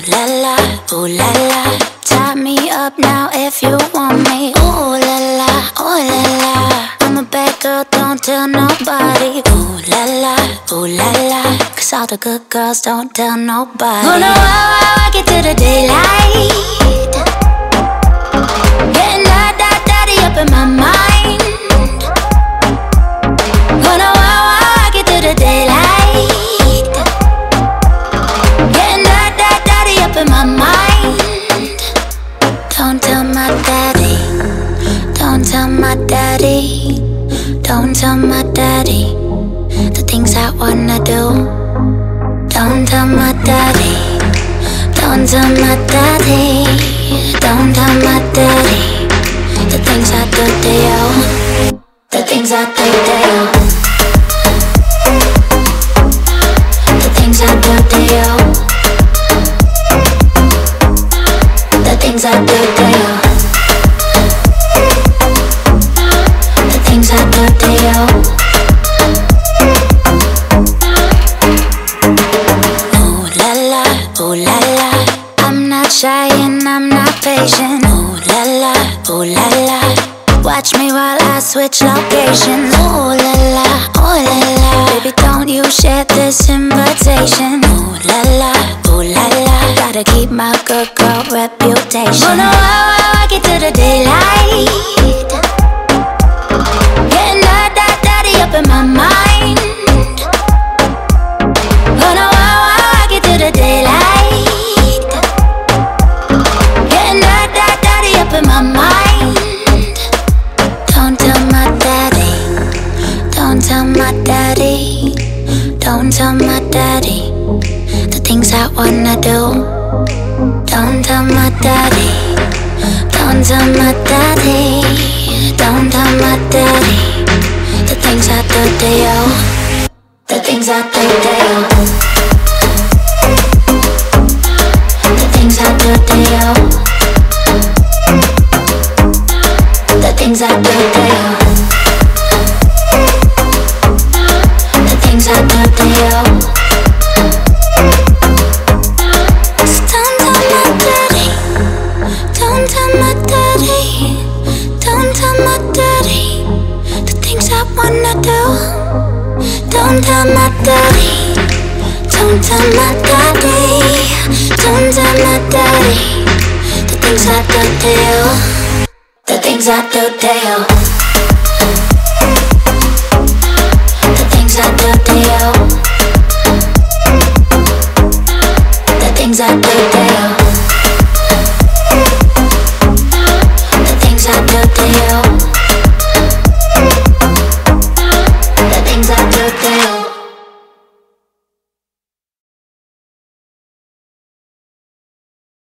la la, ooh la la. Tie me up now if you want me. Ooh la la, ooh la la. I'm a bad girl, don't tell nobody. Ooh la la, ooh la la. 'Cause all the good girls don't tell nobody. Oh no, I get to the daylight. Getting daddy up in my mind. Oh no, I get to the daylight. Getting daddy up in my mind. Don't tell my daddy. Don't tell my daddy. Don't tell my daddy the things I wanna do. Don't tell my daddy. Don't tell my daddy. Don't tell my daddy the things I do to you. The things I do to you. The things I do to you. The things I do to you. The things I do to you. Ooh la la, ooh la la. I'm not shy and I'm not patient. Ooh la la, ooh la la. Watch me while I switch locations. Ooh la la, ooh la la. Baby, don't you share this invitation. Ooh la la, ooh la la. Gotta keep my good girl reputation. Oh no, I get to the daylight. Getting daddy up in my mind. Oh no, I get to the daylight. Getting daddy up in my mind. Don't tell my daddy. Don't tell my daddy. Don't tell my daddy the things I wanna do. Don't tell my daddy. Don't tell my daddy. Don't tell my daddy the things I do to you. The things I do to you. The things I do to you. The things I do to you. The things I do to you. So don't tell my daddy. Don't tell my daddy. Don't tell my daddy the things I wanna do. Don't tell my daddy. Don't tell my daddy. Don't tell my daddy the things I do to you. The things I do to you. The things I do to you. The things I do to you. The things I do to you.